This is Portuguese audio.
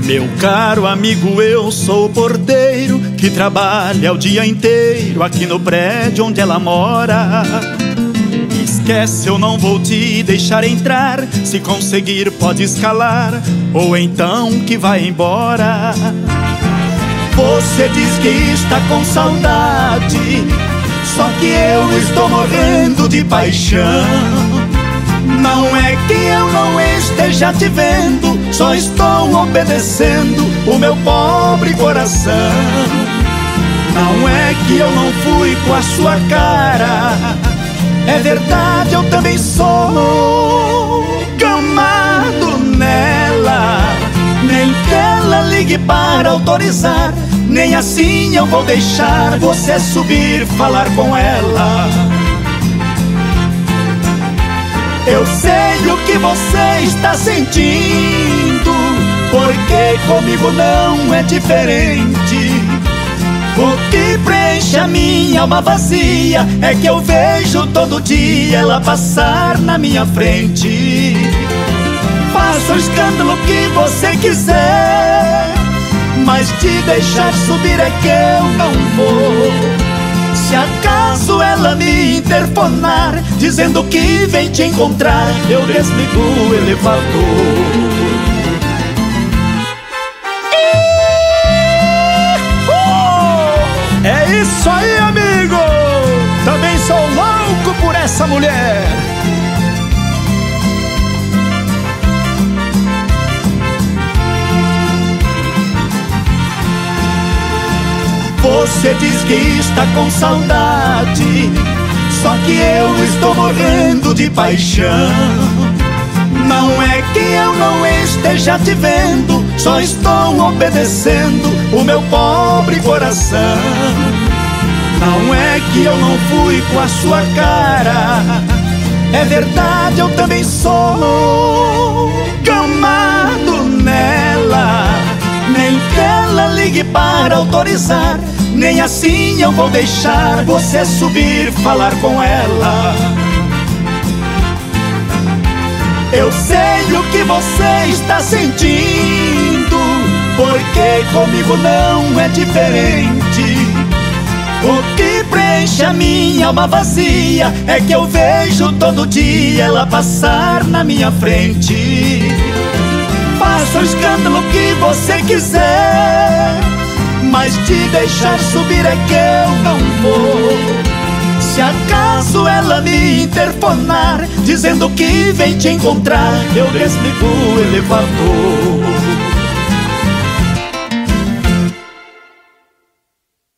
Meu caro amigo, eu sou o porteiro que trabalha o dia inteiro aqui no prédio onde ela mora. Esquece, eu não vou te deixar entrar. Se conseguir pode escalar, ou então que vai embora. Você diz que está com saudade, só que eu estou morrendo de paixão. Não é que eu não esteja te vendo, só estou obedecendo o meu pobre coração. Não é que eu não fui com a sua cara, é verdade, eu também sou gamado nela. Nem que ela ligue para autorizar, nem assim eu vou deixar você subir, falar com ela. Eu sei o que você está sentindo, porque comigo não é diferente. O que preenche a minha alma vazia é que eu vejo todo dia ela passar na minha frente. Faça o escândalo que você quiser, mas te deixar subir é que eu não vou. Se acaso ela me interfonar, dizendo que vem te encontrar, eu desligo o elevador. É isso aí, amigo! Também sou louco por essa mulher. Você diz que está com saudade, só que eu estou morrendo de paixão. Não é que eu não esteja te vendo, só estou obedecendo o meu pobre coração. Não é que eu não fui com a sua cara, é verdade, eu também sou gamado nela. Nem que ela ligue para autorizar, nem assim eu vou deixar você subir, falar com ela. Eu sei o que você está sentindo, porque comigo não é diferente. O que preenche a minha alma vazia é que eu vejo todo dia ela passar na minha frente. Faça o escândalo que você quiser, mas te deixar subir é que eu não vou. Se acaso ela me interfonar, dizendo que vem te encontrar, eu desligo o elevador.